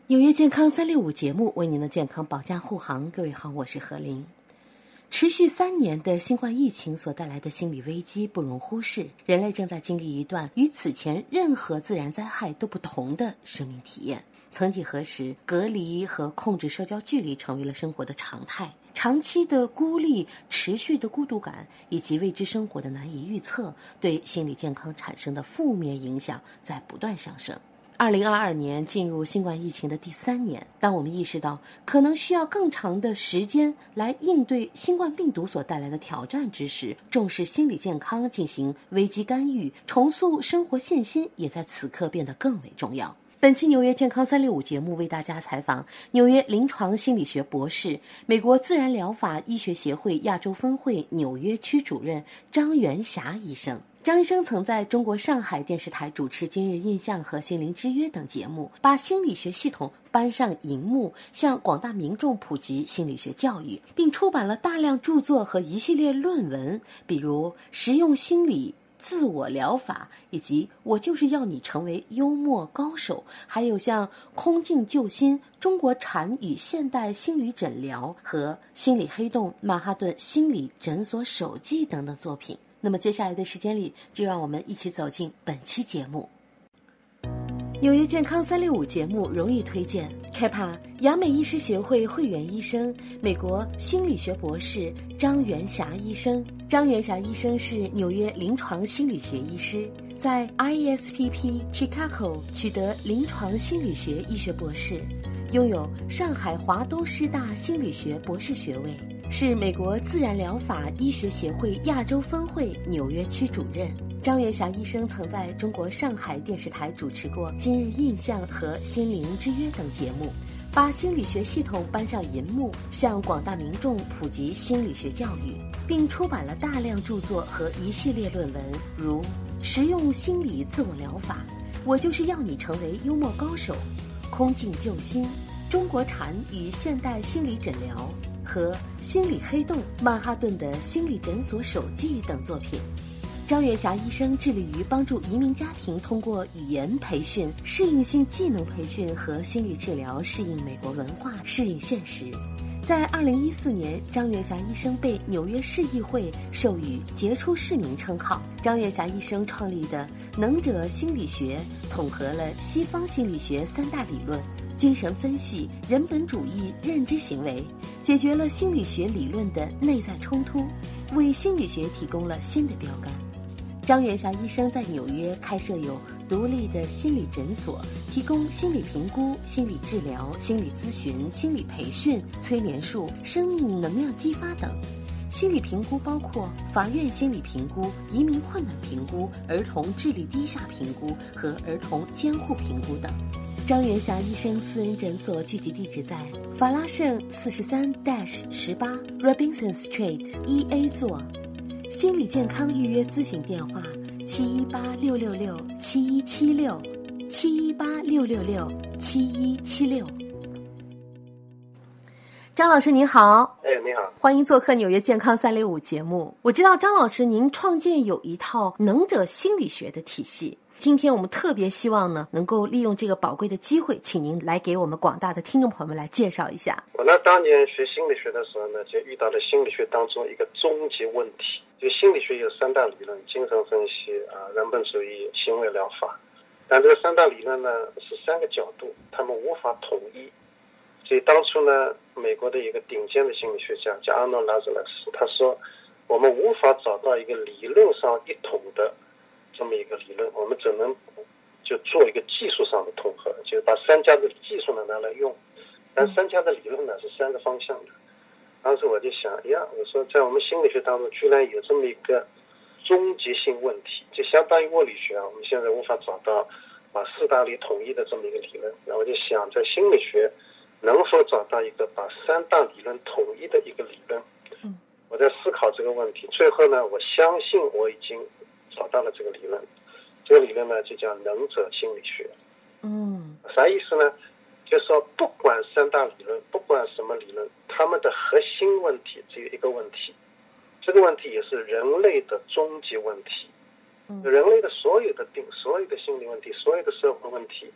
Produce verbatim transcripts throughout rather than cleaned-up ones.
纽约健康三六五节目为您的健康保驾护航。各位好，我是何琳。持续三年的新冠疫情所带来的心理危机不容忽视，人类正在经历一段与此前任何自然灾害都不同的生命体验。曾几何时，隔离和控制社交距离成为了生活的常态，长期的孤立、持续的孤独感以及未知生活的难以预测，对心理健康产生的负面影响在不断上升。二零二二年进入新冠疫情的第三年，当我们意识到可能需要更长的时间来应对新冠病毒所带来的挑战之时，重视心理健康进行危机干预，重塑生活信心也在此刻变得更为重要。本期纽约健康三六五节目为大家采访纽约临床心理学博士、美国自然疗法医学协会亚洲分会纽约区主任张元霞医生。张医生曾在中国上海电视台主持《今日印象》和《心灵之约》等节目，把心理学系统搬上荧幕，向广大民众普及心理学教育，并出版了大量著作和一系列论文，比如《实用心理自我疗法》以及《我就是要你成为幽默高手》，还有像《空境救心》、《中国禅与现代心理诊疗》和《心理黑洞：曼哈顿心理诊所手记》等等作品。那么接下来的时间里，就让我们一起走进本期节目。纽约健康三六五节目荣誉推荐 K P A 亚美医师协会会员医生、美国心理学博士张元霞医生。张元霞医生是纽约临床心理学医师，在 I E S P P Chicago 取得临床心理学医学博士，拥有上海华东师大心理学博士学位，是美国自然疗法医学协会亚洲分会纽约区主任。张元霞医生曾在中国上海电视台主持过《今日印象》和《心灵之约》等节目，把心理学系统搬上银幕，向广大民众普及心理学教育，并出版了大量著作和一系列论文，如《实用心理自我疗法》、《我就是要你成为幽默高手》、《空境救心》、《中国禅与现代心理诊疗》和《心理黑洞：曼哈顿的心理诊所手记》等作品。张元霞医生致力于帮助移民家庭通过语言培训、适应性技能培训和心理治疗适应美国文化、适应现实。在二零一四年，张元霞医生被纽约市议会授予杰出市民称号。张元霞医生创立的能者心理学统合了西方心理学三大理论：精神分析、人本主义、认知行为，解决了心理学理论的内在冲突，为心理学提供了新的标杆。张元霞医生在纽约开设有独立的心理诊所，提供心理评估、心理治疗、心理咨询、心理培训、催眠术、生命能量激发等。心理评估包括法院心理评估、移民困难评估、儿童智力低下评估和儿童监护评估等。张元霞医生私人诊所具体地址在法拉盛四十三十八 Robinson Street 一 A 座。心理健康预约咨询电话：七一八六六六七一七六，七一八六六六七一七六。张老师您好。 哎，你好， 欢迎做客纽约健康三六五节目。我知道张老师您创建有一套能者心理学的体系，今天我们特别希望呢，能够利用这个宝贵的机会，请您来给我们广大的听众朋友们来介绍一下。 我呢当年学心理学的时候呢，就遇到了心理学当中一个终极问题。就心理学有三大理论：精神分析啊、人本主义、行为疗法。但这个三大理论呢是三个角度，他们无法统一。所以当初呢，美国的一个顶尖的心理学家叫阿诺拉兹勒斯，他说我们无法找到一个理论上一统的这么一个理论，我们只能就做一个技术上的统合，就是把三家的技术呢拿来用，但三家的理论呢是三个方向的。当时我就想，哎呀，我说在我们心理学当中居然有这么一个终极性问题，就相当于物理学啊，我们现在无法找到把四大理统一的这么一个理论。那我就想，在心理学能否找到一个把三大理论统一的一个理论？嗯，我在思考这个问题。最后呢，我相信我已经找到了这个理论。这个理论呢，就叫能者心理学。嗯，啥意思呢？就是说，不管三大理论，不管什么理论，他们的核心问题只有一个问题，这个问题也是人类的终极问题。人类的所有的病，所有的心理问题，所有的社会问题，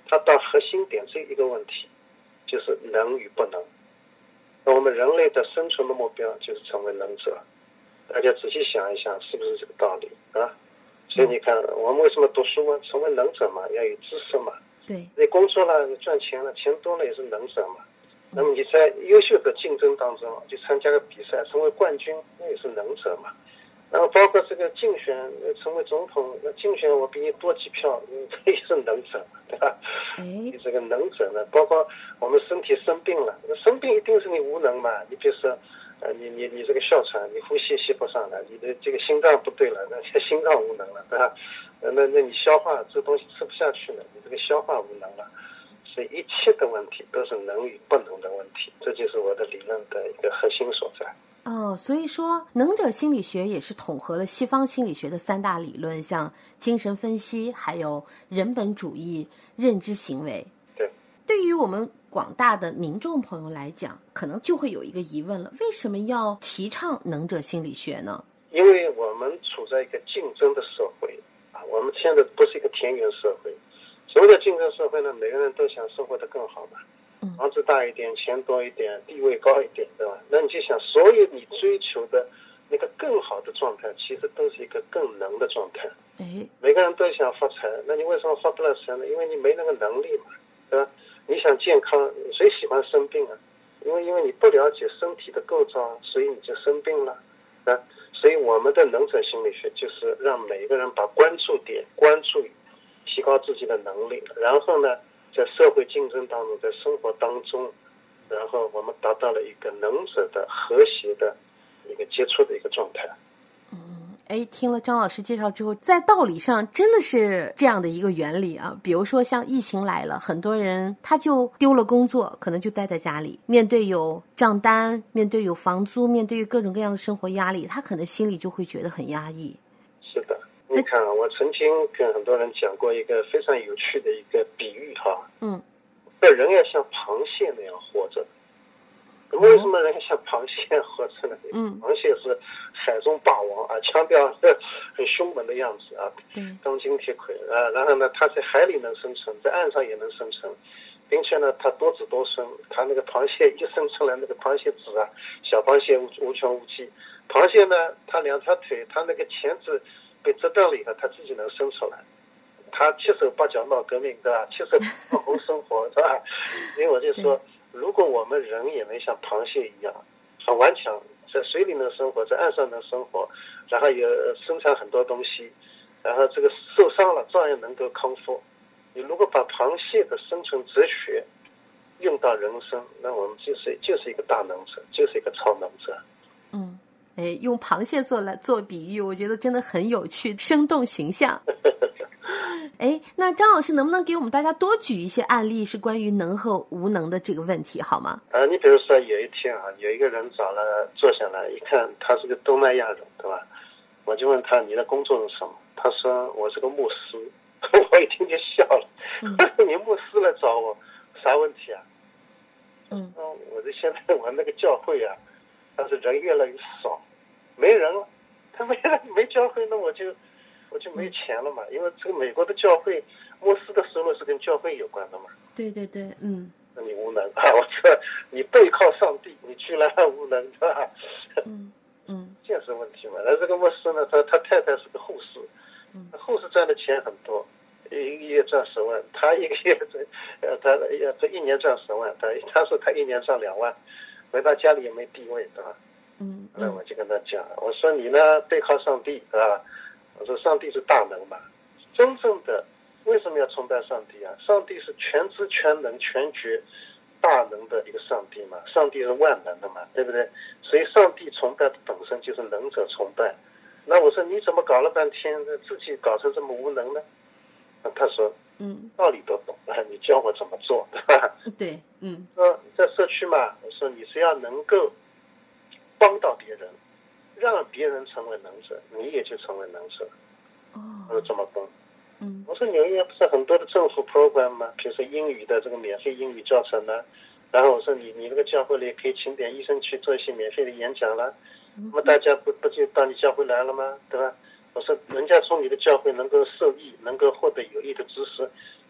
它到核心点这一个问题，就是能与不能。那我们人类的生存的目标就是成为能者，大家仔细想一想，是不是这个道理啊？所以你看，我们为什么读书啊？成为能者嘛，要有知识嘛。 对。 你工作了，你赚钱了，钱多了也是能者嘛。那么你在优秀的竞争当中去参加个比赛，成为冠军，那也是能者嘛。然后包括这个竞选成为总统，那竞选我比你多几票，这也是能者，对吧？你这个能者呢，包括我们身体生病了，生病一定是你无能嘛。你比如说，呃，你你你这个哮喘，你呼吸吸不上来，你的这个心脏不对了，那心脏无能了，对吧？那那你消化这东西吃不下去了，你这个消化无能了。所以一切的问题都是能与不能的问题，这就是我的理论的一个核心所在。 哦，所以说能者心理学也是统合了西方心理学的三大理论，像精神分析，还有人本主义、认知行为。 对， 对于我们广大的民众朋友来讲，可能就会有一个疑问了：为什么要提倡能者心理学呢？ 因为我们处在一个竞争的社会啊，我们现在不是一个田园社会。所谓的竞争社会呢，每个人都想生活得更好嘛，房子大一点，钱多一点，地位高一点，对吧？那你就想，所有你追求的那个更好的状态，其实都是一个更能的状态。 哎， 每个人都想发财，那你为什么发不了财呢？因为你没那个能力嘛，对吧？你想健康，谁喜欢生病啊？因为因为你不了解身体的构造，所以你就生病了，啊。所以我们的能者心理学就是让每个人把关注点关注于提高自己的能力，然后呢，在社会竞争当中，在生活当中，然后我们达到了一个能者的和谐的一个接触的一个状态。 嗯，哎，听了张老师介绍之后，在道理上真的是这样的一个原理啊。比如说像疫情来了，很多人他就丢了工作，可能就待在家里，面对有账单，面对有房租，面对各种各样的生活压力，他可能心里就会觉得很压抑。 是的。你看啊，我曾经跟很多人讲过一个非常有趣的一个比喻哈， 嗯， 这人要像螃蟹那样活着。为什么人要像螃蟹活着呢？嗯，螃蟹是海中霸王啊，强调很凶猛的样子啊，钢筋铁腿啊。然后呢，它在海里能生存，在岸上也能生存，并且呢，它多子多孙。它那个螃蟹一生出来，那个螃蟹子啊，小螃蟹无无穷无尽。螃蟹呢，它两条腿，它那个钳子被折断了以后，它自己能生出来。它七手八脚闹革命，对吧？七手八脚生活，是吧？所以我就说，如果我们人也能像螃蟹一样很顽强，在水里能生活，在岸上能生活，然后也生产很多东西，然后这个受伤了照样能够康复。你如果把螃蟹的生存哲学用到人生，那我们就是就是一个大能者，就是一个超能者。 嗯，哎，用螃蟹做来做比喻，我觉得真的很有趣，生动形象。哎，那张老师能不能给我们大家多举一些案例，是关于能和无能的这个问题，好吗？ 啊，你比如说有一天啊，有一个人找了坐下来，一看他是个东南亚人，对吧？我就问他你的工作是什么？他说我是个牧师。我一听就笑了，嗯、你牧师来找我，啥问题啊？嗯，我这现在我那个教会啊，但是人越来越少，没人了，他没人没教会，那我就。我就没钱了嘛，因为这个美国的教会牧师的收入是跟教会有关的嘛。 对对对，嗯。 那你无能啊！我说你背靠上帝，你居然还无能，是吧？ 嗯嗯， 这是问题嘛。那这个牧师呢，他他太太是个护士，嗯，护士赚的钱很多，一个月赚十万，他一个月赚，呃，他这一年赚十万，他他说他一年赚两万，回到家里也没地位，对吧？嗯，那我就跟他讲，我说你呢背靠上帝，是吧？我说上帝是大能嘛，真正的为什么要崇拜上帝啊？上帝是全知全能全觉大能的一个上帝嘛，上帝是万能的嘛，对不对？所以上帝崇拜的本身就是能者崇拜。那我说你怎么搞了半天自己搞成这么无能呢？他说嗯，道理都懂，你教我怎么做，对吧？ 对，嗯， 说在社区嘛，我说你是要能够帮到别人，让别人成为能者，你也就成为能者。哦，我说怎么办？嗯，我说纽约不是很多的政府 program 吗？比如说英语的这个免费英语教程呢，然后我说你你那个教会里可以请点医生去做一些免费的演讲了，那么大家不不就到你教会来了吗？对吧？我说人家从你的教会能够受益，能够获得有益的知识，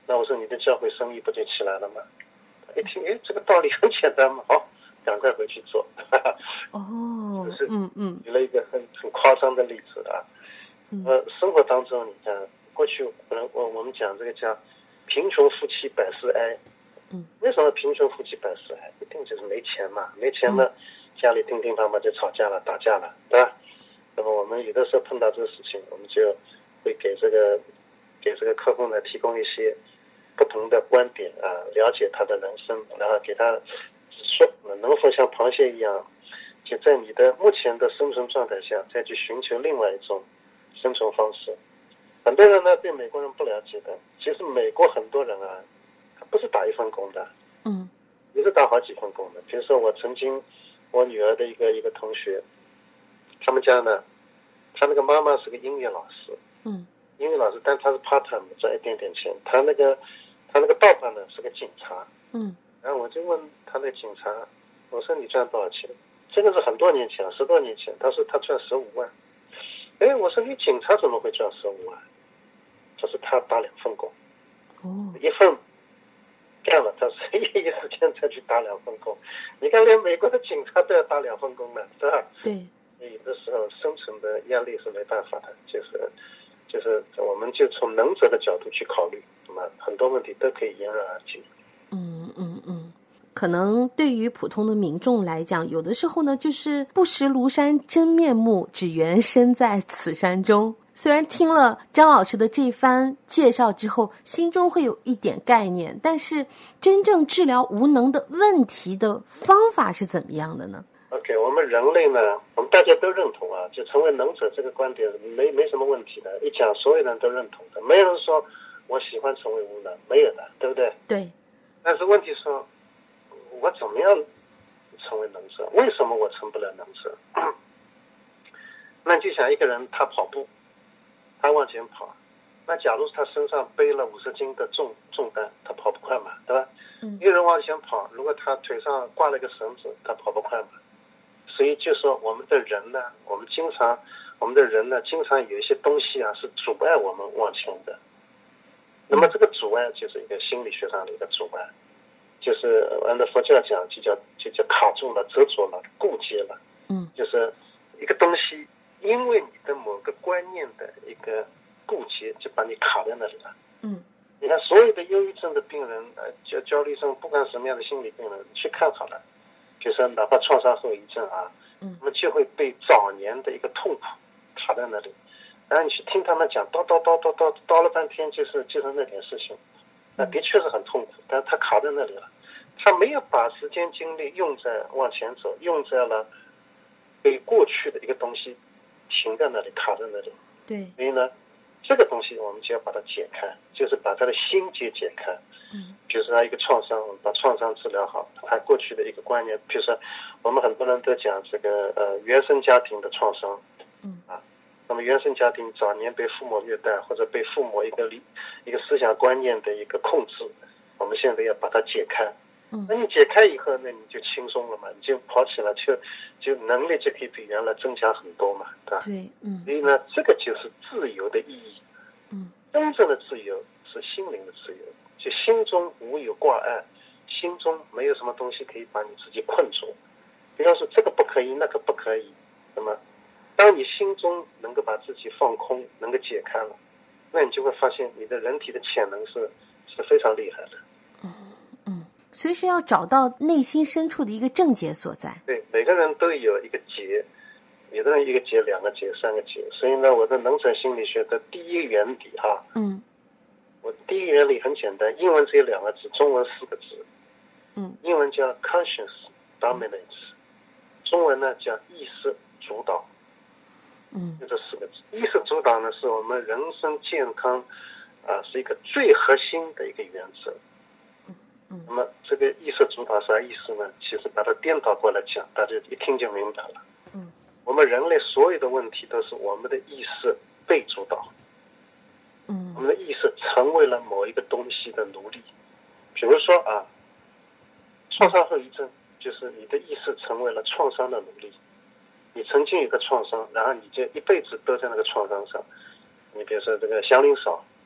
那我说你的教会生意不就起来了吗？一听，哎，这个道理很简单嘛，好，赶快回去做。 哦， 就是嗯嗯， 举了一个很很夸张的例子啊。 嗯呃，生活当中，你看，过去我我我们讲这个叫贫穷夫妻百事哀。 嗯， 为什么贫穷夫妻百事哀？一定就是没钱嘛，没钱嘛，家里乒乒乓乓就吵架了，打架了，对吧？那么我们有的时候碰到这个事情，我们就会给这个给这个客户呢提供一些不同的观点啊，了解他的人生，然后给他说能否像螃蟹一样，就在你的目前的生存状态下，再去寻求另外一种生存方式。很多人呢对美国人不了解的，其实美国很多人啊，他不是打一份工的， 嗯， 也是打好几份工的。比如说我曾经我女儿的一个一个同学，他们家呢，他那个妈妈是个音乐老师， 嗯， 音乐老师，但他是 part time 赚一点点钱。他那个他那个爸爸呢是个警察， 嗯， 然后我就问他那个警察，我说你赚多少钱？这个是很多年前，十多年前，他说他赚十五万。哎，我说你警察怎么会赚十五万？他说他打两份工， 哦， 一份干了，他说业余时间再去打两份工。你看，连美国的警察都要打两份工了，是吧？ 对， 有的时候生存的压力是没办法的，就是就是我们就从能者的角度去考虑，那么很多问题都可以迎刃而解。 嗯嗯嗯。可能对于普通的民众来讲，有的时候呢，就是不识庐山真面目，只缘身在此山中。虽然听了张老师的这番介绍之后，心中会有一点概念，但是真正治疗无能的问题的方法是怎么样的呢？ OK， 我们人类呢，我们大家都认同啊，就成为能者这个观点没没什么问题的，一讲所有人都认同的，没有人说我喜欢成为无能，没有的，对不对？ 对。 但是问题是，我怎么样成为能者？为什么我成不了能者？那就想一个人他跑步，他往前跑，那假如他身上背了五十斤的重重担，他跑不快嘛，对吧？嗯。一个人往前跑，如果他腿上挂了一个绳子，他跑不快嘛。所以就说我们的人呢，我们经常我们的人呢，经常有一些东西啊是阻碍我们往前的。那么这个阻碍就是一个心理学上的一个阻碍，就是按照佛教讲就叫就叫卡住了、遮住了、固结了。嗯，就是一个东西，因为你的某个观念的一个固结，就把你卡在那里了。嗯，你看所有的忧郁症的病人，呃，焦焦虑症，不管什么样的心理病人，去看好了，就是哪怕创伤后遗症啊，嗯，那么就会被早年的一个痛苦卡在那里。然后你去听他们讲，叨叨叨叨叨叨了半天，就是就是那点事情，那的确是很痛苦，但他卡在那里了，他没有把时间精力用在往前走，用在了被过去的一个东西停在那里，卡在那里。对，所以呢，这个东西我们就要把它解开，就是把他的心结解开。嗯，比如说他一个创伤，我们把创伤治疗好，他过去的一个观念，比如说我们很多人都讲这个呃原生家庭的创伤，嗯啊。那么原生家庭早年被父母虐待，或者被父母一个理一个思想观念的一个控制，我们现在要把它解开。嗯，那你解开以后，那你就轻松了嘛，你就跑起来，就就能力就可以比原来增加很多嘛，对吧？对，嗯。所以呢，这个就是自由的意义。嗯，真正的自由是心灵的自由，就心中无有挂碍，心中没有什么东西可以把你自己困住。比方说这个不可以，那个不可以，那么。当你心中能够把自己放空，能够解开了，那你就会发现你的人体的潜能是是非常厉害的。 嗯嗯，所以是要找到内心深处的一个症结所在。 对，每个人都有一个结，有的人一个结、两个结、三个结。所以呢，我的能者心理学的第一原理哈，嗯，我第一原理很简单，英文只有两个字，中文四个字，嗯，英文叫 conscious dominance， 中文呢叫意识主导。嗯，就这四个字，意识主导呢，是我们人生健康啊，是一个最核心的一个原则。嗯嗯，那么这个意识主导啥意思呢？其实把它颠倒过来讲，大家一听就明白了。嗯，我们人类所有的问题都是我们的意识被主导。嗯，我们的意识成为了某一个东西的奴隶。比如说啊，创伤后遗症就是你的意识成为了创伤的奴隶。你曾经有个创伤，然后你就一辈子都在那个创伤上。你比如说这个祥林嫂，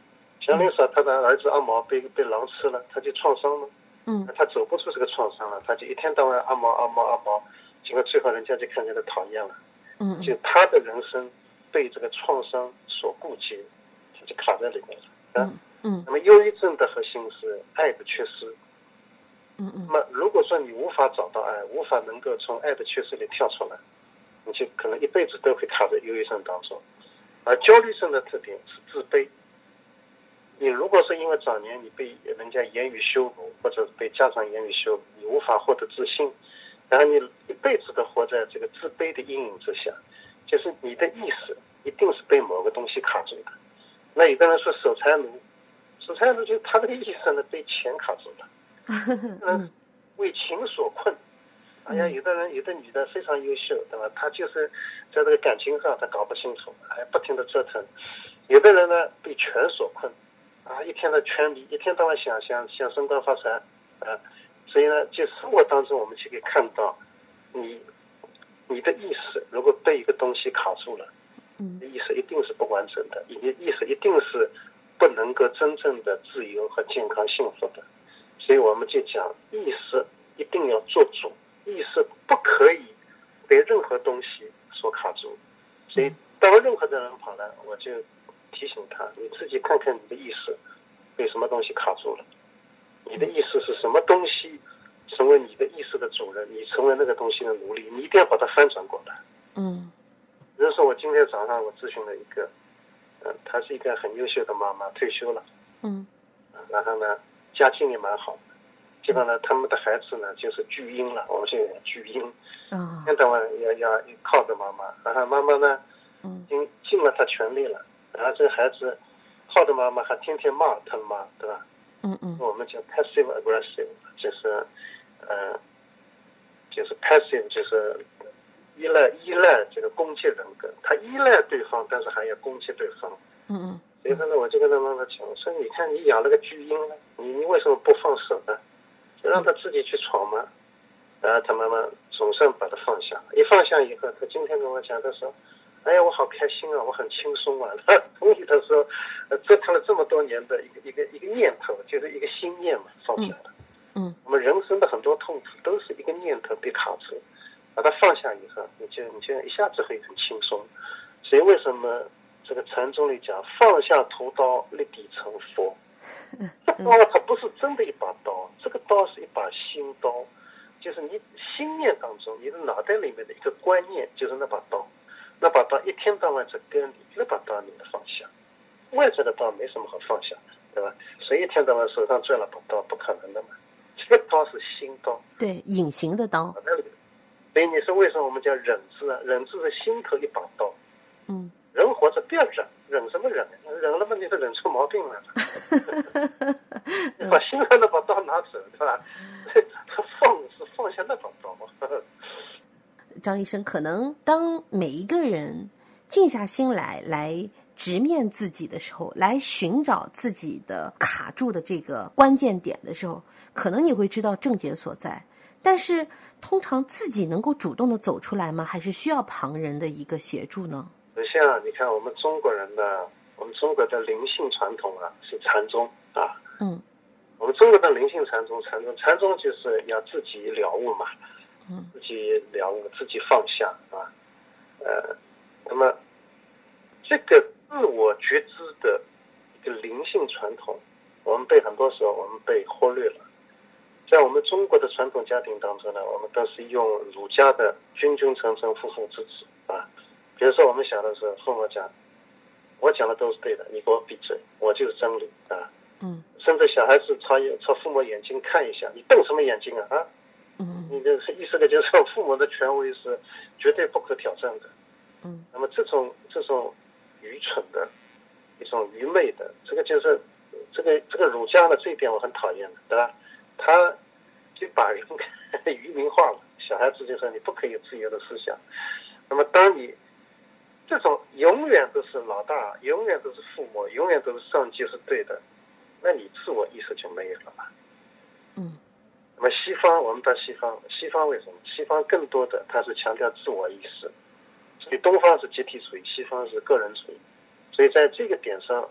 祥林说他的儿子阿毛被被狼吃了，他就创伤了。 嗯， 他走不出这个创伤了，他就一天到晚阿毛阿毛阿毛，结果最后人家就看见他讨厌了。 嗯， 就他的人生被这个创伤所顾及，他就卡在里面了。 嗯嗯。 那么忧郁症的核心是爱的缺失。 嗯嗯。 那么如果说你无法找到爱，无法能够从爱的缺失里跳出来，你就可能一辈子都会卡在忧郁症当中。而焦虑症的特点是自卑。你如果是因为早年你被人家言语羞辱，或者被家长言语羞辱，你无法获得自信，然后你一辈子都活在这个自卑的阴影之下，就是你的意识一定是被某个东西卡住的。那有的人说守财奴，守财奴就是他这个意识呢被钱卡住了，嗯，为情所困。哎呀，有的人有的女的非常优秀，对吧？她就是在这个感情上她搞不清楚，还不停的折腾。有的人呢被权所困，啊，一天的权迷，一天到晚想想想升官发财，啊，所以呢，就生活当中我们就可以看到，你你的意识如果被一个东西卡住了，嗯，意识一定是不完整的，你的意识一定是不能够真正的自由和健康幸福的。所以我们就讲，意识一定要做主，意识不可以被任何东西所卡住。所以当任何的人跑来，我就提醒他，你自己看看你的意识被什么东西卡住了，你的意识是什么东西成为你的意识的主人，你成为那个东西的奴隶，你一定要把它翻转过来。 嗯， 比如说我今天早上我咨询了一个，嗯、呃，她是一个很优秀的妈妈，退休了， 嗯， 然后呢家境也蛮好，结果呢他们的孩子呢就是巨婴了，我们现在巨婴， 啊， 一天到晚要要靠着妈妈，然后妈妈呢， 嗯， 尽尽了他全力了。然后这个孩子靠着妈妈，还天天骂他妈，对吧？ 嗯嗯， 我们叫 passive aggressive， 就是呃，就是 passive 就是依赖依赖这个攻击人格，他依赖对方，但是还要攻击对方。 嗯嗯， 所以说呢，我就跟他妈妈讲，我说你看你养了个巨婴呢，你你为什么不放手呢？就让他自己去闯嘛。然后他妈妈总算把他放下，一放下以后，他今天跟我讲，他说。哎呀，我好开心啊！我很轻松啊！他同意他说，呃，折腾了这么多年的一个一个一个念头，就是一个心念嘛，放下了。 嗯， 我们人生的很多痛苦都是一个念头被卡住，把它放下以后，你就你就一下子会很轻松。所以为什么这个禅宗里讲放下屠刀，立地成佛？这刀它不是真的一把刀，这个刀是一把心刀，就是你心念当中，你的脑袋里面的一个观念，就是那把刀。那把刀一天到晚在跟你，那把刀你能放下？外在的刀没什么好放下的，对吧？谁一天到晚手上攥了把刀，不可能的嘛。这个刀是心刀， 对，隐形的刀。 所以你说为什么我们叫忍字啊？忍字是心头一把刀。 嗯， 人活着不要忍，忍什么忍？忍了嘛，你就忍出毛病来了。你把心上那把刀拿走，对吧？放是放下那把刀。 张医生，可能当每一个人静下心来，来直面自己的时候，来寻找自己的卡住的这个关键点的时候，可能你会知道症结所在。但是，通常自己能够主动的走出来吗？还是需要旁人的一个协助呢？ 像你看，我们中国人的，我们中国的灵性传统啊，是禅宗啊。 嗯。 我们中国的灵性禅宗，禅宗，禅宗就是要自己了悟嘛。 嗯， 自己了悟，自己放下啊，呃，那么这个自我觉知的一个灵性传统，我们被很多时候我们被忽略了。在我们中国的传统家庭当中呢，我们都是用儒家的君君臣臣父父之子啊。比如说我们小的时候，父母讲，我讲的都是对的，你给我闭嘴，我就是真理啊。 嗯， 甚至小孩子朝朝父母眼睛看一下，你瞪什么眼睛啊啊？ 嗯， 你的意思呢，就是父母的权威是绝对不可挑战的。 嗯， 那么这种这种愚蠢的、一种愚昧的，这个就是这个这个儒家的这一点我很讨厌的，对吧？他就把人愚民化了，小孩子就说你不可以有自由的思想。那么当你这种永远都是老大，永远都是父母，永远都是上级是对的，那你自我意识就没有了吧？ 嗯。 那么西方，我们到西方，西方为什么？西方更多的它是强调自我意识，所以东方是集体主义，西方是个人主义。所以在这个点上，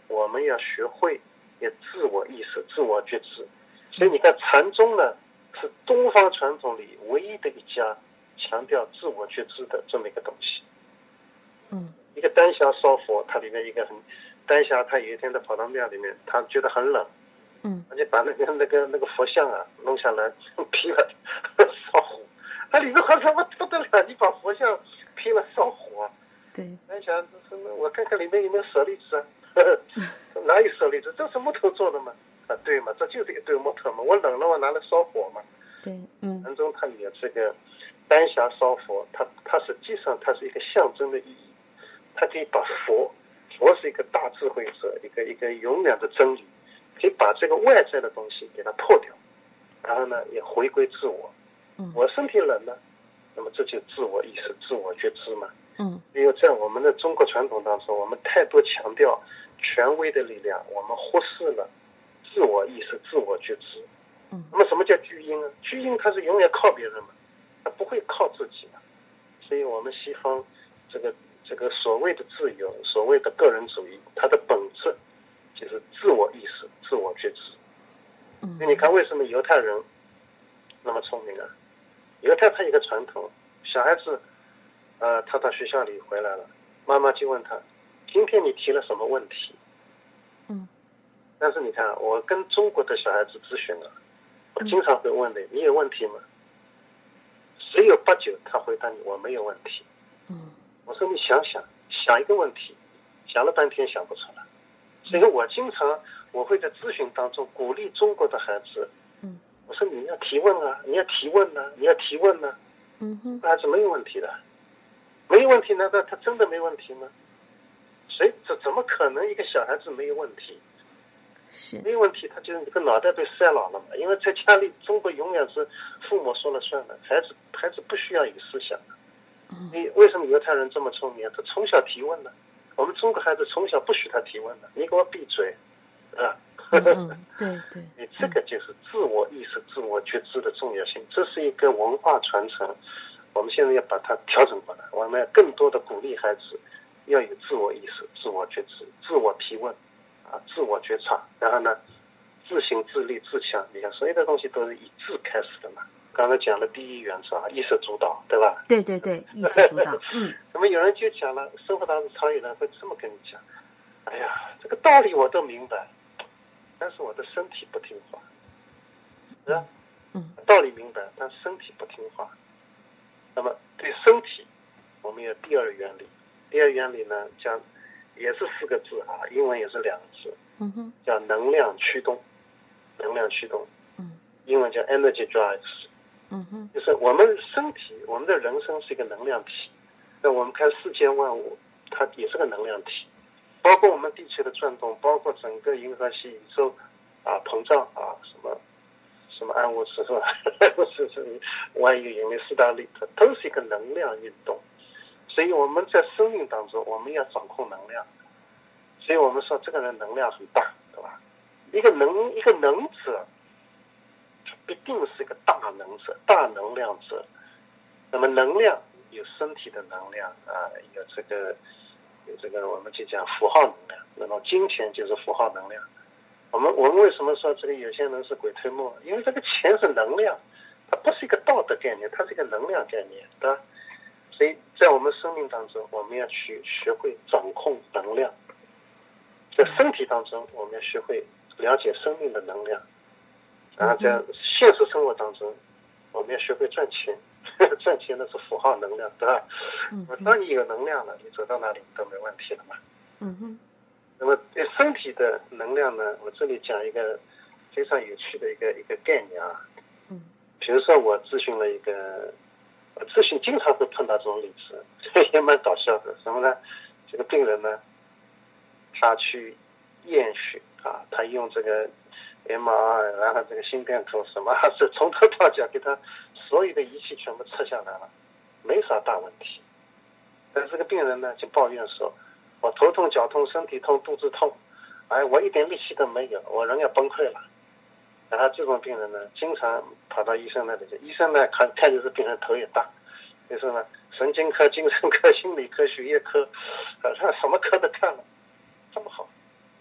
我们要学会也自我意识、自我觉知。所以你看，禅宗呢是东方传统里唯一的一家强调自我觉知的这么一个东西。 嗯， 一个丹霞烧佛，它里面一个很丹霞，他有一天他跑到庙里面，他觉得很冷， 嗯， 他就把那个那个那个佛像啊弄下来劈了烧火。他里面好像我不得了，你把佛像劈了烧火。 对， 丹霞什么？我看看里面有没有舍利子啊？哪有舍利子？这是木头做的嘛？啊，对嘛，这就是一堆木头嘛。我冷了，我拿来烧火嘛。 对，嗯， 禅宗它有这个丹霞烧佛，它它实际上它是一个象征的意义，它可以把佛，佛是一个大智慧者，一个一个永远的真理，可以把这个外在的东西给它破掉，然后呢也回归自我。 嗯， 我身体冷了，那么这就自我意识、自我觉知嘛。 嗯， 因为在我们的中国传统当中，我们太多强调权威的力量，我们忽视了自我意识、自我觉知。 嗯， 那么什么叫巨婴啊？巨婴他是永远靠别人嘛，他不会靠自己嘛。所以我们西方这个这个所谓的自由、所谓的个人主义，它的本质就是自我意识、自我觉知。 嗯， 所以你看，为什么犹太人那么聪明啊？犹太他有一个传统，小孩子，呃，他到学校里回来了，妈妈就问他，今天你提了什么问题？ 嗯， 但是你看，我跟中国的小孩子咨询了，我经常会问的，你有问题吗？十有八九他回答你我没有问题。 嗯， 我说你想想，想一个问题，想了半天想不出来。所以我经常我会在咨询当中鼓励中国的孩子， 嗯， 我说你要提问啊，你要提问啊，你要提问啊。 嗯哼， 孩子没有问题的，没有问题，难道他真的没问题吗？所以这怎么可能一个小孩子没有问题？ 是没有问题，他就这个脑袋被塞牢了嘛。因为在家里，中国永远是父母说了算的，孩子孩子不需要有思想的。你为什么犹太人这么聪明？他从小提问呢？我们中国孩子从小不许他提问的，你给我闭嘴，啊！ 嗯嗯，对对， 你这个就是自我意识、自我觉知的重要性，这是一个文化传承。我们现在要把它调整过来，我们要更多的鼓励孩子要有自我意识、自我觉知、自我提问，啊，自我觉察，然后呢，自省、自立、自强。你看，所有的东西都是以自开始的嘛。刚才讲了第一原则啊，意识主导，对吧？ 对对对，意识主导。嗯。 那么有人就讲了，生活当中常有人会这么跟你讲：“哎呀，这个道理我都明白，但是我的身体不听话。”是吧？ 嗯。 道理明白，但身体不听话。那么对身体，我们有第二原理。第二原理呢，讲也是四个字啊，英文也是两个字。 嗯哼。 叫能量驱动，能量驱动。 嗯。 英文叫 energy drives。 嗯哼， 就是我们身体，我们的人生是一个能量体。那我们看世间万物，它也是个能量体，包括我们地球的转动，包括整个银河系宇宙啊膨胀啊，什么什么暗物质是吧？是是万有引力、四大力，它都是一个能量运动。所以我们在生命当中，我们要掌控能量。所以我们说这个人能量很大，对吧？一个能一个能者。必定是一个大能者、大能量者。那么能量有身体的能量啊，有这个有这个我们就讲符号能量。那么金钱就是符号能量。我们我们为什么说这个有些人是鬼推磨？因为这个钱是能量，它不是一个道德概念，它是一个能量概念，对吧？所以在我们生命当中，我们要去学会掌控能量。在身体当中，我们要学会了解生命的能量。然后在现实生活当中，我们要学会赚钱，赚钱那是符号能量，对吧？嗯，当你有能量了，你走到哪里都没问题了嘛。 嗯哼。 那么对身体的能量呢，我这里讲一个非常有趣的一个一个概念啊。 嗯。 比如说我咨询了一个，我咨询经常会碰到这种例子，也蛮搞笑的。什么呢？这个病人呢，他去验血啊，他用这个。M R I， 然后这个心电图什么，是从头到脚给他所有的仪器全部测下来了，没啥大问题。但是这个病人呢就抱怨说，我头痛、脚痛、身体痛、肚子痛，哎，我一点力气都没有，我人要崩溃了。然后这种病人呢，经常跑到医生那里去，医生呢看看着这病人头也大，就说呢，神经科、精神科、心理科、血液科，他什么科都看了，这么好。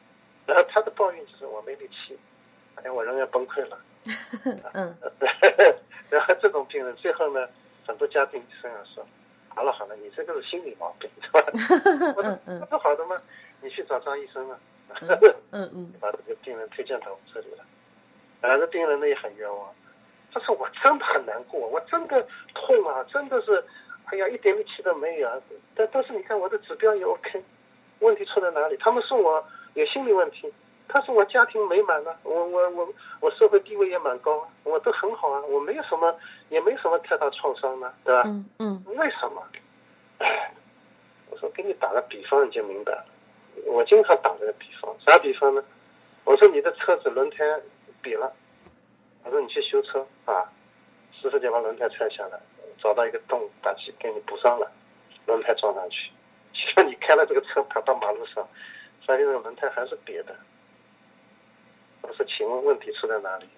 然后他的抱怨就是我没力气，哎呀，我人要崩溃了。 嗯， 然后这种病人最后呢，很多家庭医生啊说，好了好了，你这个是心理毛病，是吧？我说那不好的吗？你去找张医生啊。 嗯嗯， 把这个病人推荐到我这里了。然后这病人呢也很冤枉，他说我真的很难过，我真的痛啊，真的是，哎呀，一点力气都没有啊。但但是你看我的指标也 OK， 问题出在哪里？他们说我有心理问题，他说我家庭美满啊，我我我我社会地位也蛮高啊，我都很好啊，我没有什么也没什么太大创伤呢，对吧？ 嗯嗯， 为什么？哎，我说给你打个比方你就明白了。我经常打这个比方，啥比方呢？我说你的车子轮胎瘪了，我说你去修车啊，师傅就把轮胎拆下来，找到一个洞，把气给你补上了，轮胎装上去。结果你开了这个车跑到马路上，发现这个轮胎还是瘪的。我说请问问题出在哪里？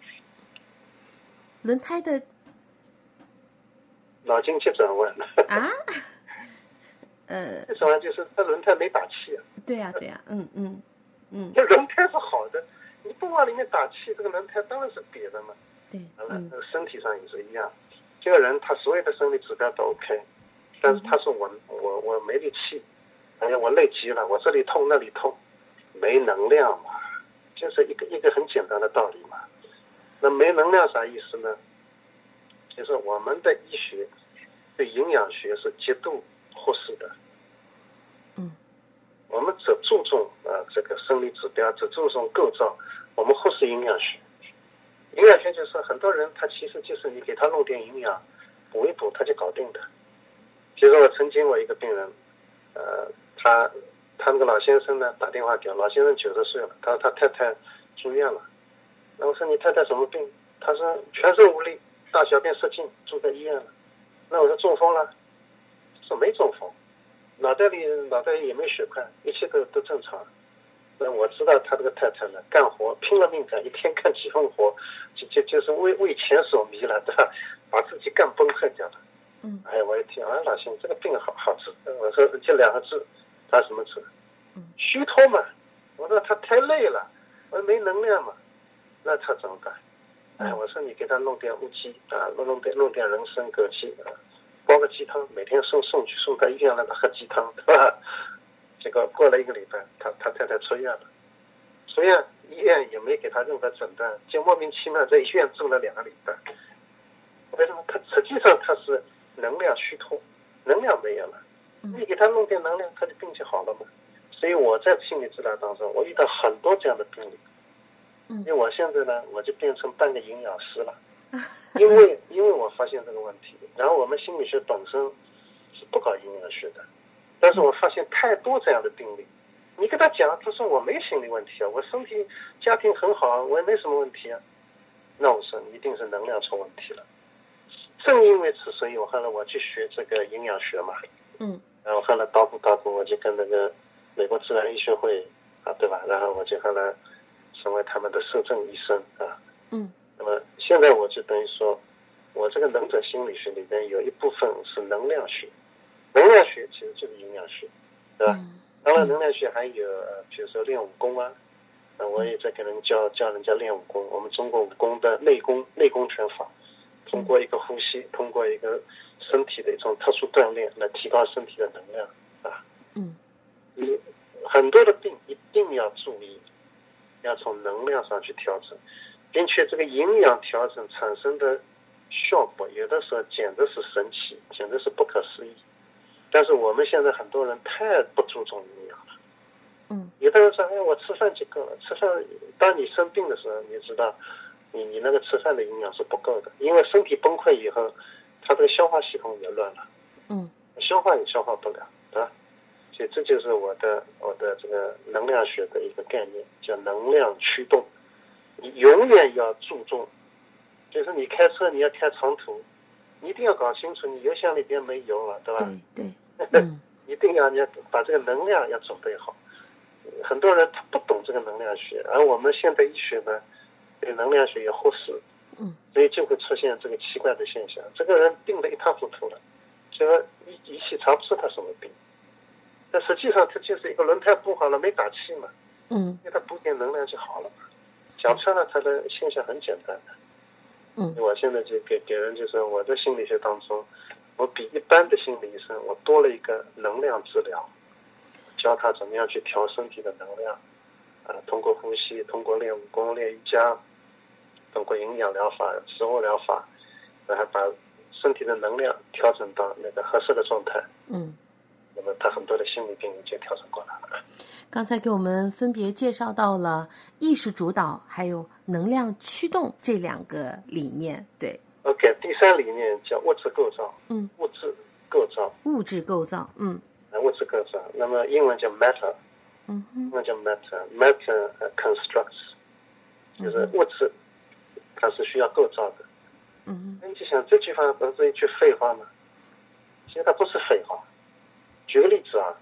轮胎的脑筋急转弯啊？呃， 急转弯就是这轮胎没打气啊。 对呀、啊、对呀、啊，嗯嗯嗯， 这轮胎是好的，你不往里面打气，这个轮胎当然是瘪的嘛。 对， 嗯，身体上也是一样。这个人他所有的生理指标都 OK， 但是他说我我我没力气，哎呀我累极了，我这里痛那里痛，没能量嘛，就是一个一个很简单的道理嘛。那没能量啥意思呢？就是我们的医学对营养学是极度忽视的。 嗯， 我们只注重呃这个生理指标，只注重构造，我们忽视营养学。营养学就是很多人他其实就是你给他弄点营养，补一补他就搞定的。比如说我曾经我一个病人，呃，他他那个老先生呢打电话给我，老先生九十岁了，他说他太太住院了。那我说你太太什么病？他说全身无力，大小便失禁，住在医院了。那我说中风了？说没中风，脑袋里脑袋里也没血块，一切都都正常。那我知道他这个太太呢，干活拼了命干，一天干几份活，就就就是为为钱所迷了，对吧？把自己干崩溃掉了。 嗯， 哎，我一听，哎，老兄，这个病好好治。我说就两个字，他什么治？ 嗯， 虚脱嘛。我说他太累了，我说没能量嘛。那他怎么办？哎，我说你给他弄点乌鸡啊，弄弄点弄点人参枸杞啊，煲个鸡汤，每天送送去送到医院让他喝鸡汤，对吧？结果过了一个礼拜，他他太太出院了，出院医院也没给他任何诊断，就莫名其妙在医院住了两个礼拜。为什么？他实际上他是能量虚脱，能量没有了，你给他弄点能量，他的病就好了嘛。所以我在心理治疗当中，我遇到很多这样的病例。因为我现在呢，我就变成半个营养师了，因为因为我发现这个问题，然后我们心理学本身是不搞营养学的，但是我发现太多这样的病例，你跟他讲，他说我没心理问题啊，我身体家庭很好，我也没什么问题啊，那我说你一定是能量出问题了。正因为此，所以我后来我去学这个营养学嘛， 嗯， 然后后来捣鼓捣鼓，我就跟那个美国自然医学会啊，对吧？然后我就后来成为他们的受证医生啊， 嗯， 那么现在我就等于说，我这个能者心理学里边有一部分是能量学，能量学其实就是营养学，对吧？ 嗯、 当然，能量学还有，比如说练武功啊，那我也在给人教教人家练武功。我们中国武功的内功内功拳法，通过一个呼吸，通过一个身体的一种特殊锻炼来提高身体的能量啊。 嗯， 你很多的病一定要注意。要从能量上去调整，并且这个营养调整产生的效果，有的时候简直是神奇，简直是不可思议。但是我们现在很多人太不注重营养了。 嗯， 有的人说：“哎，我吃饭就够了。”吃饭，当你生病的时候，你知道，你你那个吃饭的营养是不够的，因为身体崩溃以后，它这个消化系统也乱了。 嗯， 消化也消化不了，对吧？所以这就是我的我的这个能量学的一个概念，叫能量驱动。你永远要注重，就是你开车你要开长途，你一定要搞清楚你油箱里边没油了，对吧？ 对对，嗯， 一定要你要把这个能量要准备好。很多人他不懂这个能量学，而我们现代医学呢，对能量学也忽视， 嗯， 所以就会出现这个奇怪的现象。这个人病得一塌糊涂了，这个仪仪器查不出他什么病。但实际上，它就是一个轮胎不好了，没打气嘛。 嗯， 给他补点能量就好了。讲穿了，他的现象很简单的。 嗯， 我现在就给给人就说，我在心理学当中，我比一般的心理医生，我多了一个能量治疗，教他怎么样去调身体的能量，啊、呃，通过呼吸，通过练武功、练瑜伽，通过营养疗法、食物疗法，然后把身体的能量调整到那个合适的状态。 嗯， 那么他很多的心理病就调整过来了。 刚才给我们分别介绍到了意识主导还有能量驱动这两个理念，对。 OK， 第三理念叫物质构造， 嗯， 物质构造， 物质构造，嗯， 物质构造，那么英文叫 matter， 嗯哼， 英文叫 matter，matter constructs， 就是物质它是需要构造的。 嗯哼， 你就想这句话不是一句废话吗？其实它不是废话。举个例子啊，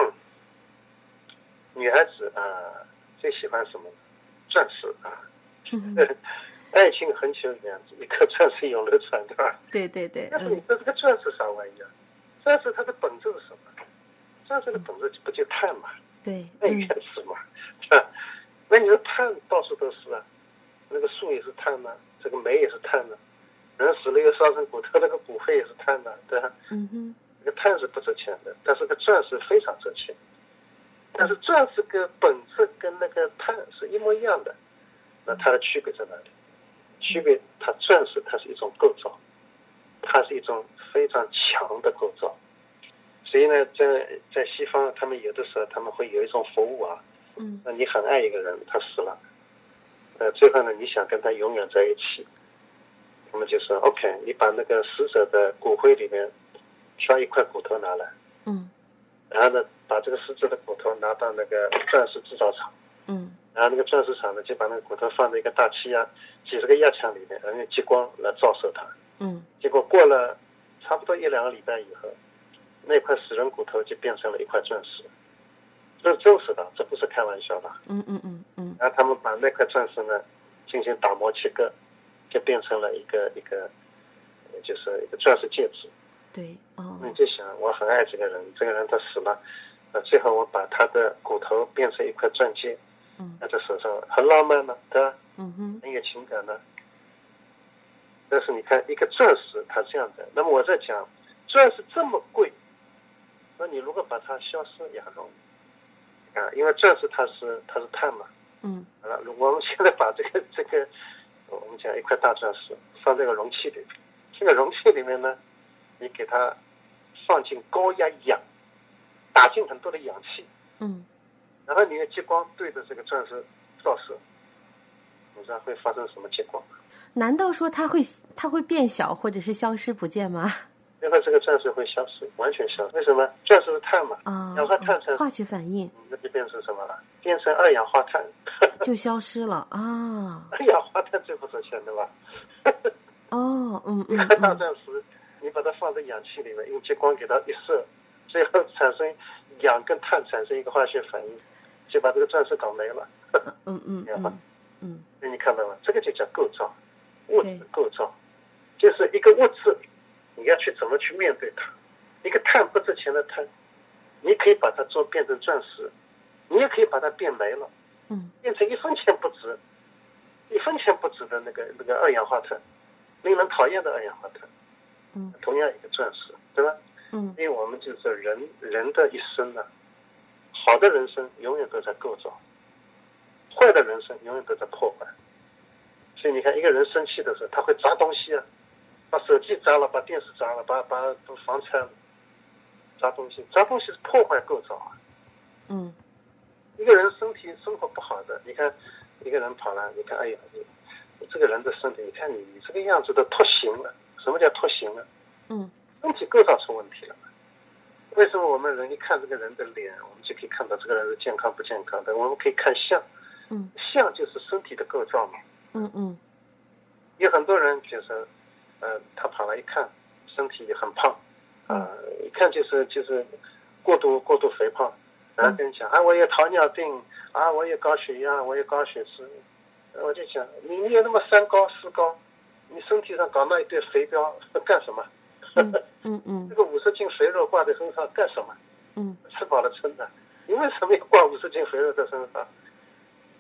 女孩子啊最喜欢什么？钻石啊。 嗯爱情恒久远，一颗钻石永流传，对吧？ 对对对。 但是你说这个钻石啥玩意儿？钻石它的本质是什么？钻石的本质不就碳嘛？ 对， 碳原子嘛，是吧？那你说碳到处都是啊，那个树也是碳呢、啊，这个煤也是碳呢、啊，人死了又烧成骨头，那个骨灰也是碳的、啊，对吧？ 嗯哼， 这个碳是不值钱的，但是个钻石非常值钱。但是钻石跟本质跟那个碳是一模一样的，那它的区别在哪里？区别，它钻石它是一种构造，它是一种非常强的构造。所以呢，在在西方，他们有的时候他们会有一种服务啊， 嗯， 那你很爱一个人，他死了，呃，最后呢，你想跟他永远在一起，他们就说 OK， 你把那个死者的骨灰里面挑一块骨头拿来， 嗯， 然后呢，把这个死者的骨头拿到那个钻石制造厂， 嗯， 然后那个钻石厂呢，就把那个骨头放在一个大气压几十个压强里面，然后用激光来照射它。 嗯， 结果过了差不多一两个礼拜以后，那块死人骨头就变成了一块钻石。这是真实的，这不是开玩笑的。 嗯嗯嗯嗯。 然后他们把那块钻石呢进行打磨切割，就变成了一个一个，就是一个钻石戒指。 对，哦。 你就想，我很爱这个人，这个人他死了，那最后我把他的骨头变成一块钻戒， 嗯， 在手上，很浪漫嘛，对吧？ 嗯哼， 很有情感的。但是你看，一个钻石它这样的，那么我在讲，钻石这么贵，那你如果把它消失也很容易啊，因为钻石它是它是碳嘛。 嗯。 好了，我们现在把这个这个，我们讲一块大钻石放在个容器里面，这个容器里面呢，你给它放进高压氧，打进很多的氧气， 嗯， 然后你用激光对着这个钻石照射，你知道会发生什么结果吗？ 难道说它会它会变小或者是消失不见吗？ 因为这个钻石会消失，完全消失。为什么？钻石是碳嘛， 啊， 氧化碳产生化学反应， 那就变成什么了？变成二氧化碳， 就消失了啊。 二氧化碳最不值钱的吧？ 哦，嗯嗯。 一颗大钻石，你把它放在氧气里面，用激光给它一射，最后产生氧跟碳产生一个化学反应，就把这个钻石搞没了。 嗯嗯嗯嗯。 那你看到吗？这个就叫构造，物质构造，就是一个物质，你要去怎么去面对它。一个碳不值钱的碳，你可以把它做变成钻石，你也可以把它变没了， 嗯， 变成一分钱不值，一分钱不值的那个那个二氧化碳，令人讨厌的二氧化碳。 嗯， 同样一个钻石，对吧？ 嗯， 因为我们就是人人的一生呢，好的人生永远都在构造，坏的人生永远都在破坏。所以你看，一个人生气的时候，他会砸东西啊，把手机砸了，把电视砸了，把把把房拆了，砸东西，砸东西是破坏构造啊。 嗯， 一个人身体生活不好的，你看一个人跑了，你看，哎呀，你这个人的身体，你看你你这个样子都脱形了。什么叫脱形了？ 嗯， 身体构造出问题了。为什么我们人一看这个人的脸，我们就可以看到这个人是健康不健康的？我们可以看相， 嗯， 相就是身体的构造嘛。 嗯嗯， 有很多人就是，呃，他跑来一看，身体很胖，啊、呃，一看就是就是过度过度肥胖，然后跟你讲、嗯、啊，我有糖尿病啊，我有高血压，我有高血脂，我就讲你你有那么三高四高，你身体上搞那一堆肥膘干什么？ 嗯嗯嗯， 这个五十斤肥肉挂在身上干什么？ 嗯， 吃饱了撑的，你为什么要挂五十斤肥肉在身上？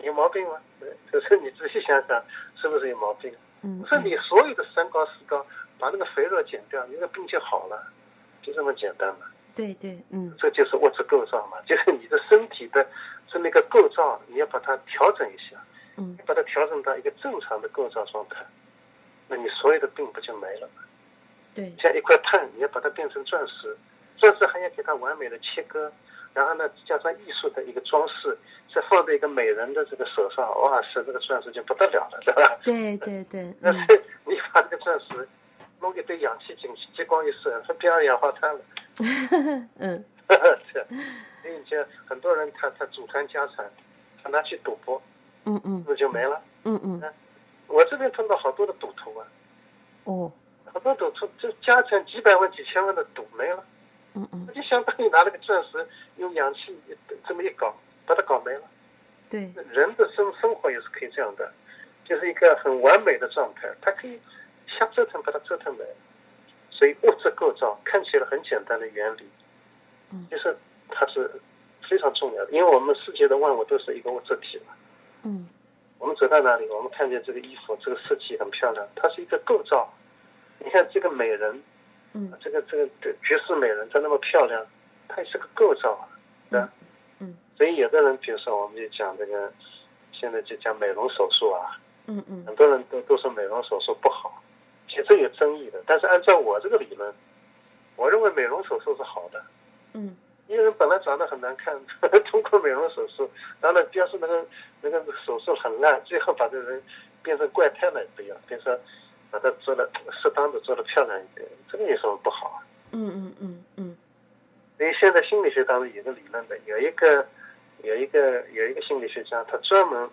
有毛病吗？可是你仔细想想，是不是有毛病？ 嗯， 我说你所有的三高四高，把那个肥肉减掉，你的病就好了，就这么简单嘛。 对对，嗯， 这就是物质构造嘛，就是你的身体的这么一个构造，你要把它调整一下， 嗯， 把它调整到一个正常的构造状态，那你所有的病不就没了吗？ 对， 像一块碳，你要把它变成钻石，钻石还要给它完美的切割，然后呢加上艺术的一个装饰，再放在一个美人的这个手上，哇塞，这个钻石就不得了了，对吧？ 对对对， 但是你把这个钻石弄一堆氧气进去，激光一射，它变二氧化碳了。 嗯， 是，所以就很多人他他祖传家产，他拿去赌博， 嗯嗯， 那就没了。 嗯嗯， 我这边碰到好多的赌徒啊， 哦， 好多赌徒就家产几百万几千万的赌没了， 嗯嗯， 那就相当于拿了个钻石用氧气这么一搞，把它搞没了。 对， 人的生生活也是可以这样的，就是一个很完美的状态，它可以瞎折腾把它折腾没了。所以物质构造看起来很简单的原理， 嗯， 就是它是非常重要的，因为我们世界的万物都是一个物质体嘛。 嗯， 我们走到哪里，我们看见这个衣服，这个设计很漂亮，它是一个构造。你看这个美人， 嗯， 这个这个绝世美人，她那么漂亮，它也是个构造啊，对吧？ 嗯， 所以有的人，比如说我们就讲这个，现在就讲美容手术啊， 嗯嗯， 很多人都都说美容手术不好。其实有争议的，但是按照我这个理论，我认为美容手术是好的。 嗯， 一个人本来长得很难看，通过美容手术，当然要是那个那个手术很烂，最后把这个人变成怪胎了也不要，比如说把它做了适当的做得漂亮一点，这个有什么不好啊？ 嗯嗯嗯嗯。 所以现在心理学当中有个理论的，有一个有一个有一个心理学家，他专门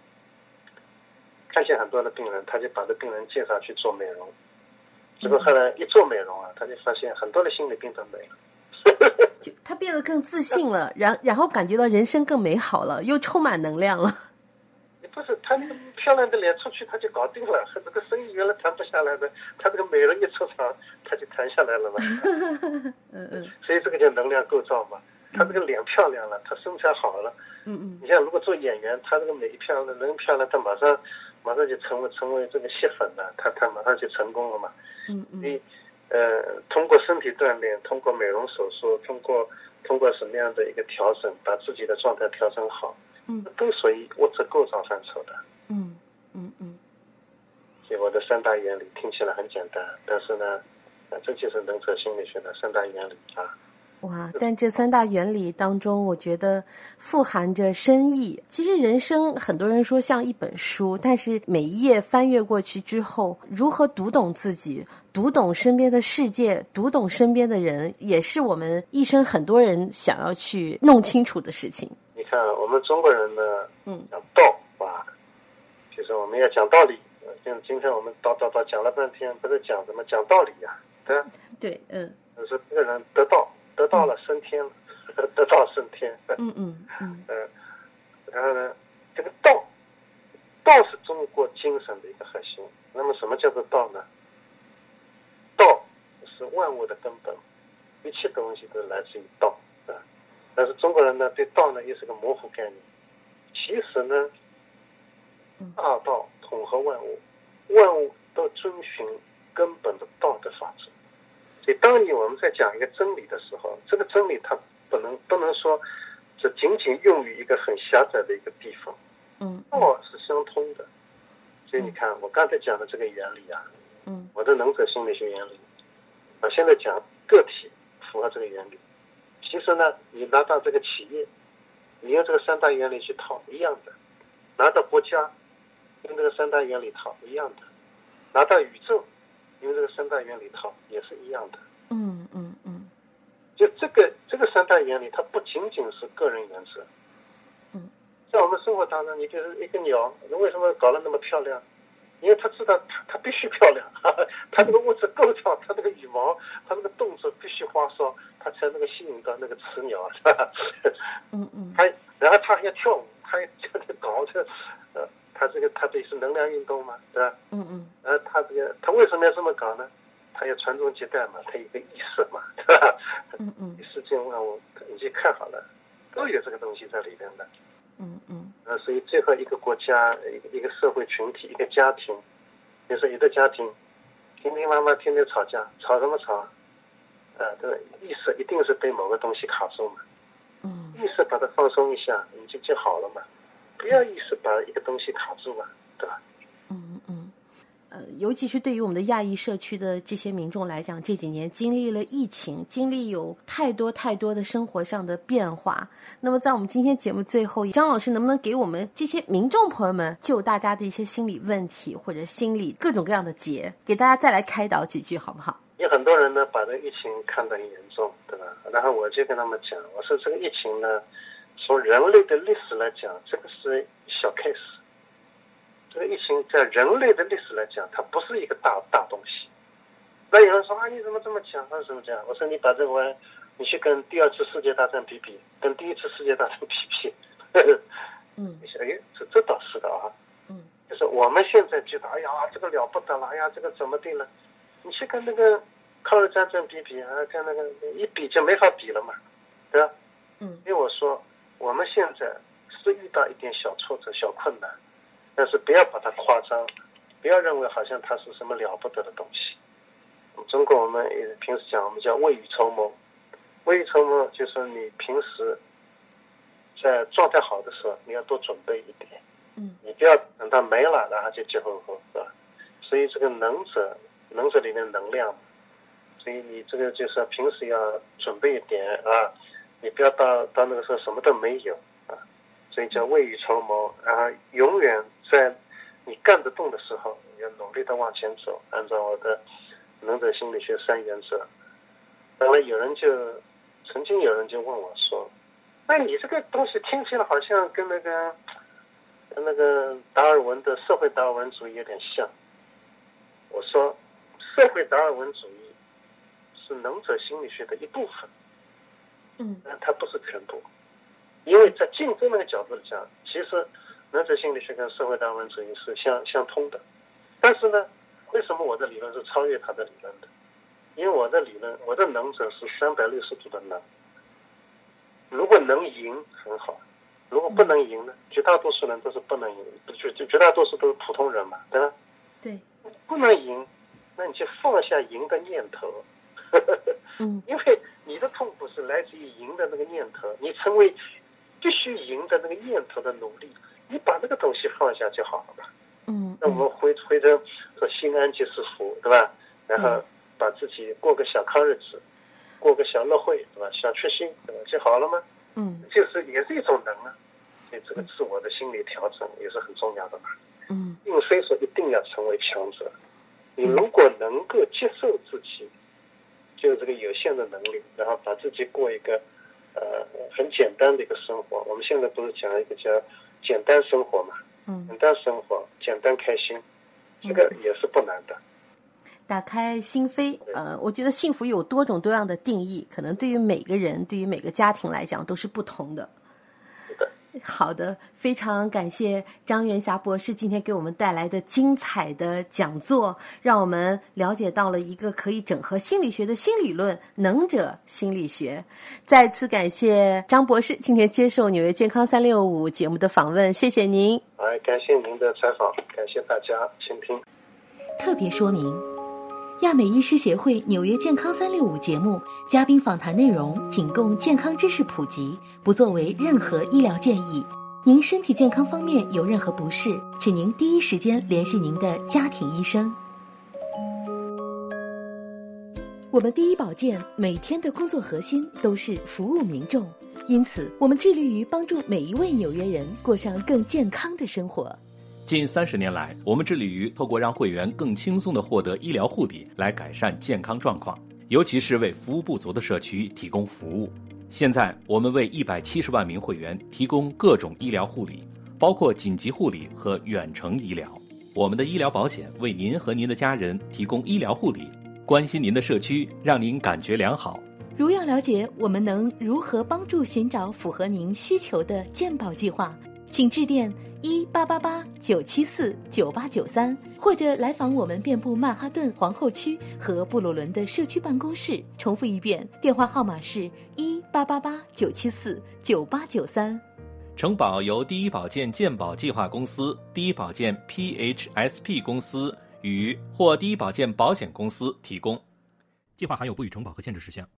看见很多的病人，他就把这病人介绍去做美容，结果后来一做美容啊，他就发现很多的心理病都没了， 就他变得更自信了，然然后感觉到人生更美好了，又充满能量了。 也不是他那个漂亮的脸出去他就搞定了，这个生意原来谈不下来的，他这个美人一出场他就谈下来了嘛。 嗯嗯， 所以这个叫能量构造嘛。他这个脸漂亮了，他身材好了。 嗯嗯， 你像如果做演员，他这个美漂亮，人漂亮，他马上马上就成为成为这个吸粉了，他他马上就成功了嘛。 嗯嗯， 所以呃，通过身体锻炼，通过美容手术，通过通过什么样的一个调整，把自己的状态调整好， 嗯， 都属于物质构造范畴的。 嗯嗯嗯， 所以我的三大原理听起来很简单，但是呢，呃，这就是能者心理学的三大原理啊。 哇！但这三大原理当中，我觉得富含着深意。其实人生，很多人说像一本书，但是每一页翻阅过去之后，如何读懂自己，读懂身边的世界，读懂身边的人，也是我们一生很多人想要去弄清楚的事情。 你看，我们中国人呢， 嗯， 讲道啊，就是我们要讲道理。像今天我们叨叨叨讲了半天，不是讲什么讲道理呀、啊，对吧？ 对，嗯， 就是这个人得道。得到了升天了，嗯、得道升天。 嗯嗯嗯。 呃，然后呢，这个道，道是中国精神的一个核心。那么，什么叫做道呢？道是万物的根本，一切东西都来自于道啊。但是中国人呢，对道呢又是个模糊概念。其实呢，大道统合万物，万物都遵循根本的道德法则。所以，当你我们在讲一个真理的时候，这个真理它不能不能说只仅仅用于一个很狭窄的一个地方， 嗯， 道是相通的。所以你看，我刚才讲的这个原理啊， 嗯， 我的能者心理学原理，我现在讲个体符合这个原理。其实呢，你拿到这个企业，你用这个三大原理去套一样的；拿到国家，用这个三大原理套一样的；拿到宇宙。因为这个三大原理套也是一样的， 嗯嗯嗯， 就这个这个三大原理，它不仅仅是个人原则， 嗯，在我们生活当中，你比如一个鸟，为什么搞得那么漂亮？因为它知道它它必须漂亮，哈哈，它这个物质构造，它这个羽毛，它这个动作必须花哨，它才能够吸引到那个雌鸟，是吧？ 嗯嗯， 它然后它还要跳舞，它还这个搞这呃。他这个他这是能量运动嘛，对吧？ 嗯嗯。 呃，他这个他为什么要这么搞呢？他要传宗接代嘛，他有个意识嘛，对吧？ 嗯嗯。 世间万物，你去看好了，都有这个东西在里边的。 嗯嗯。 呃，所以最后一个国家、一个一个社会群体、一个家庭，比如说一个家庭，天天妈妈天天吵架，吵什么吵？呃，这个意识一定是被某个东西卡住嘛。 嗯， 意识把它放松一下，你就就好了嘛。不要意识把一个东西卡住嘛，对吧？ 嗯嗯。呃，尤其是对于我们的亚裔社区的这些民众来讲，这几年经历了疫情，经历有太多太多的生活上的变化。那么在我们今天节目最后，张老师能不能给我们这些民众朋友们就大家的一些心理问题或者心理各种各样的结，给大家再来开导几句好不好？ 有很多人呢把这个疫情看得很严重，对吧？然后我就跟他们讲，我说这个疫情呢，从人类的历史来讲，这个是小 case。这个疫情在人类的历史来讲，它不是一个大大东西。那有人说啊，你怎么这么讲？他是怎么讲？我说你把这个玩，你去跟第二次世界大战比比，跟第一次世界大战比比。 嗯， 你想，哎，这这倒是的啊。 嗯， 就是我们现在觉得，哎呀，这个了不得了，哎呀，这个怎么定了？你去跟那个抗日战争比比啊，跟那个一比就没法比了嘛，对吧？ 嗯， 因为我说我们现在是遇到一点小挫折、小困难。但是不要把它夸张，不要认为好像它是什么了不得的东西。中国我们也平时讲，我们叫未雨绸缪。未雨绸缪就是说你平时在状态好的时候，你要多准备一点。 嗯， 你不要等到没了，然后就急吼吼，是吧？所以这个能者，能者里面能量，所以你这个就是平时要准备一点啊，你不要到到那个时候什么都没有啊。所以叫未雨绸缪，然后永远在你干得动的时候，你要努力的往前走，按照我的能者心理学三原则。当然有人就曾经有人就问我说，那你这个东西听起来好像跟那个跟那个达尔文的社会达尔文主义有点像。我说社会达尔文主义是能者心理学的一部分， 嗯， 但它不是全部。因为在竞争那个角度讲，其实能者心理学跟社会达尔文主义是相相通的。但是呢，为什么我的理论是超越他的理论的？因为我的理论，我的能者是三百六十度的能。如果能赢很好，如果不能赢呢？绝大多数人都是不能赢，绝绝绝大多数都是普通人嘛，对吧？ 对， 不能赢，那你就放下赢的念头。 嗯， 因为你的痛苦是来自于赢的那个念头，你成为必须赢的那个念头的努力，你把那个东西放下就好了吧。 嗯， 那我们回回头说心安即是福，对吧？然后把自己过个小康日子，过个小乐会，对吧？小确幸，对吧？就好了吗？ 嗯， 就是也是一种能啊。所以这个自我的心理调整也是很重要的嘛。 嗯， 并非说一定要成为强者，你如果能够接受自己就这个有限的能力，然后把自己过一个呃很简单的一个生活。我们现在不是讲一个叫简单生活嘛？ 嗯， 简单生活，简单开心，这个也是不难的。 打开心扉，呃，我觉得幸福有多种多样的定义，可能对于每个人，对于每个家庭来讲都是不同的。好的，非常感谢张元霞博士今天给我们带来的精彩的讲座，让我们了解到了一个可以整合心理学的新理论——能者心理学。再次感谢张博士今天接受纽约健康三六五节目的访问，谢谢您。 哎，感谢您的采访，感谢大家倾听。 特别说明：亚美医师协会纽约健康三六五节目嘉宾访谈内容仅供健康知识普及，不作为任何医疗建议。您身体健康方面有任何不适，请您第一时间联系您的家庭医生。我们第一保健每天的工作核心都是服务民众，因此我们致力于帮助每一位纽约人过上更健康的生活。 近三十年来，我们致力于透过让会员更轻松地获得医疗护理来改善健康状况，尤其是为服务不足的社区提供服务。现在，我们为一百七十万名会员提供各种医疗护理，包括紧急护理和远程医疗。我们的医疗保险为您和您的家人提供医疗护理，关心您的社区，让您感觉良好。 如要了解我们能如何帮助寻找符合您需求的健保计划，请致电一八八八九七四九八九三，或者来访我们遍布曼哈顿、皇后区和布鲁伦的社区办公室。重复一遍，电话号码是一八八八九七四九八九三。 承保由第一保健健保计划公司、第一保健 P H S P 公司与或第一保健保险公司提供。计划含有不予承保和限制事项。